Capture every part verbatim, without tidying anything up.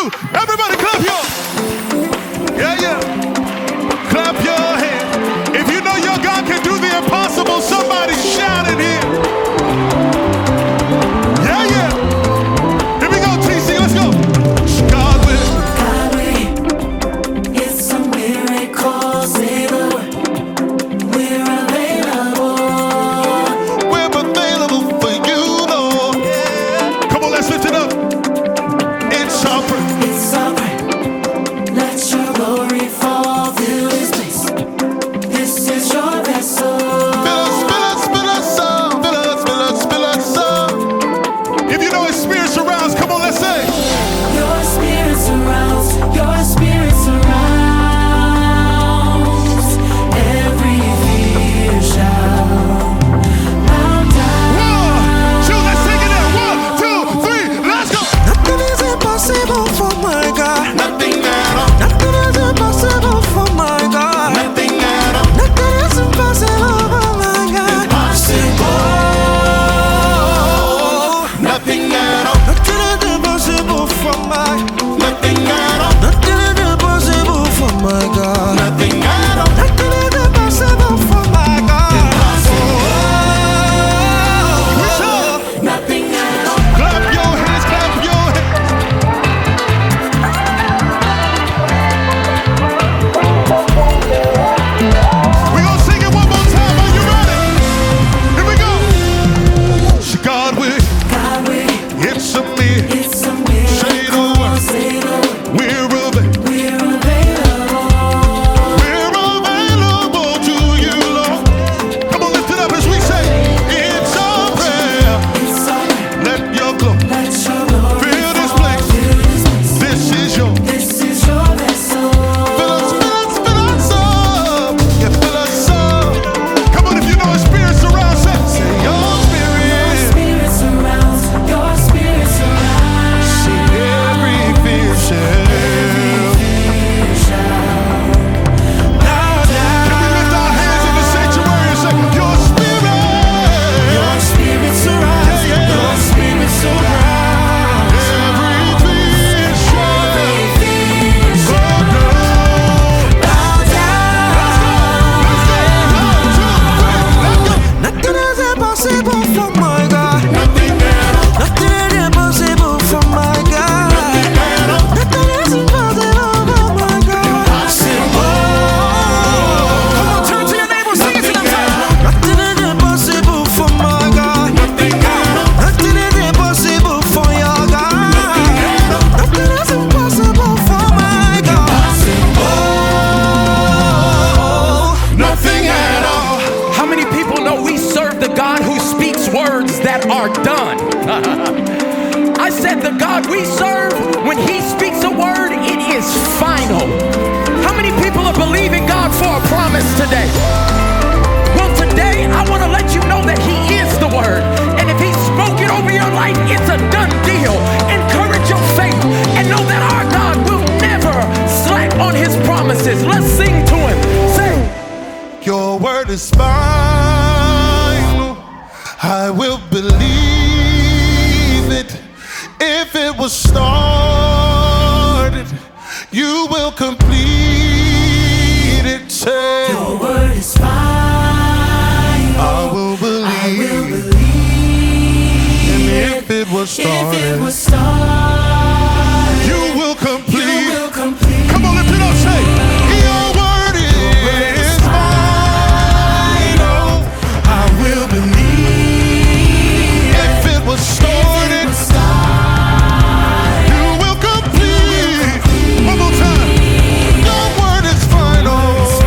truth. Everybody clap your, yeah, yeah. Clap your hands. If you know your God can do the impossible, somebody shout in here. Yeah, yeah. Here we go, T C, let's go. God will. God will. It's some miracles in the world. We're available. We're available for you, Lord. Yeah. Come on, let's lift it up. It's our prayer. It's our prayer. Let your glory fall through this place. This is your vessel. Fill us, fill us, fill us up. Fill us, fill us, fill us up. If you know His Spirit surrounds, come on, let's say. Your spirit surrounds. Your spirit surrounds. Every fear shall bow down. One, two, let's take it there. One, two, three, let's go. Nothing is impossible for my God. Nothing at all. Nothing is impossible for my God. Nothing at all. Nothing is impossible for my God. Nothing at all. Nothing is impossible for my. Nothing at all. Nothing is impossible for my God. Nothing at all. Nothing is impossible for my God. Nothing at all. Clap your hands, clap your hands. We're gonna sing it one more time. Are you ready? Here we go. God will. God will. It's a me. It's some Say the word. miracles in the world. We're available. We're available. We're available to you, Lord. Come on, lift it up as we say. It's our prayer. It's our prayer. Let your glory Let your glory fill this fall place. through this place. This is your. This is your vessel. Fill us, fill us, fill us up. Yeah, fill us up. Come on, if you know His Spirit surrounds, say, say your Your Spirit. spirit surrounds. Your spirit surrounds. See every fear shall. Fear shall bow down. Can we lift our hands in the sanctuary and say, your Spirit. Your spirit surrounds. Yeah, yeah. Your spirit surrounds. Every fear shall. Every fear Go shall down. bow down. Nothing is impossible for my God. Nothing at all. Nothing is impossible for my God. Nothing is impossible for my God. Come on, turn to your neighbor, sing it to them. Nothing is impossible for my God. Nothing is impossible for your God. Nothing is impossible for my God. Nothing at all. How many people know we serve the God who speaks words that are done? I said the God we serve, when He speaks a word, it is final. How many people are believing God for a promise today? Well, today I want to let you know that He is the word. And if He spoke it over your life, it's a done deal. Encourage your faith and know that our God will never slack on His promises. Let's sing to Him. Say, Your word is final. I will believe it. If it was started, you will complete it. Say, Your word is final. I will I will believe. believe. And if it was If it started, was started, you will complete. you will complete. Come on, lift it up. Say, your word is final. I will believe. If it was If started, it was started, you will complete. One more time. Your word is final.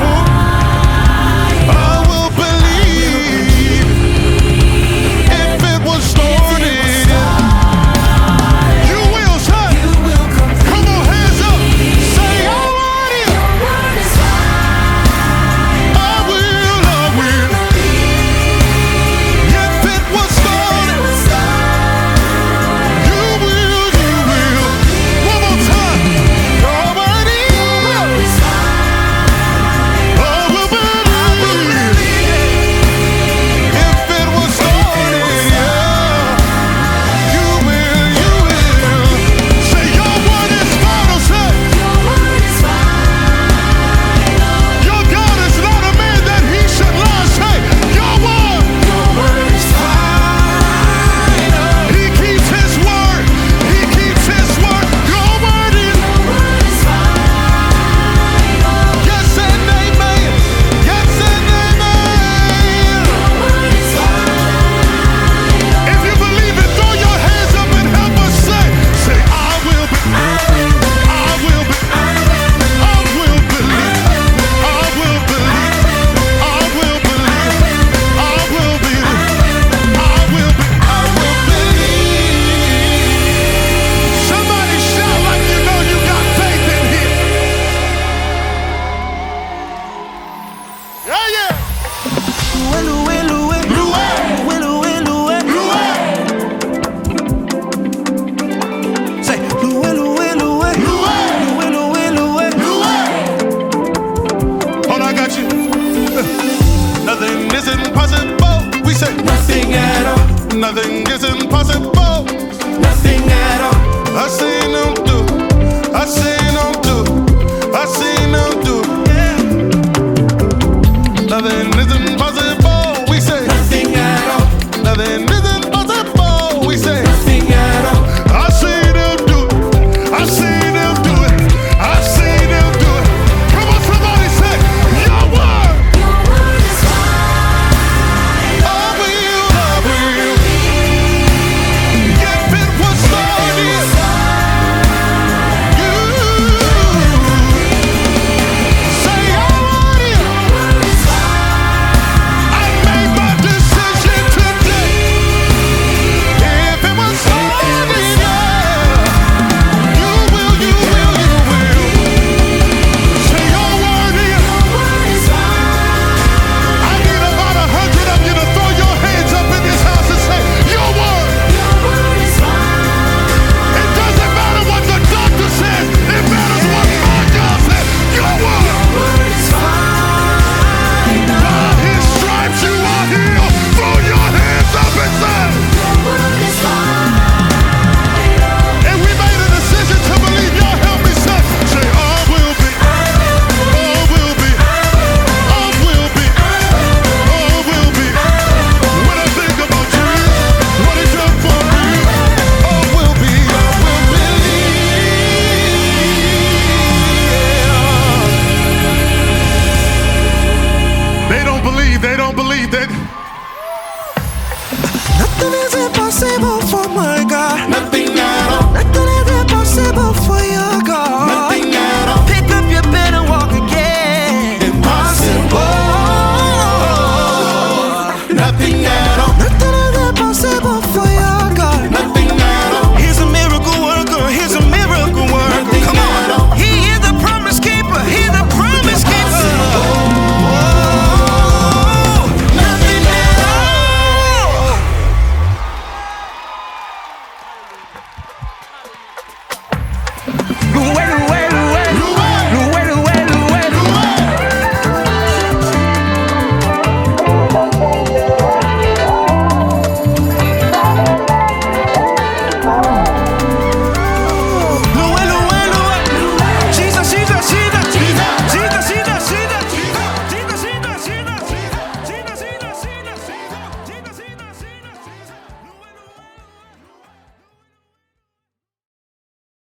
I will believe. If it was started, you will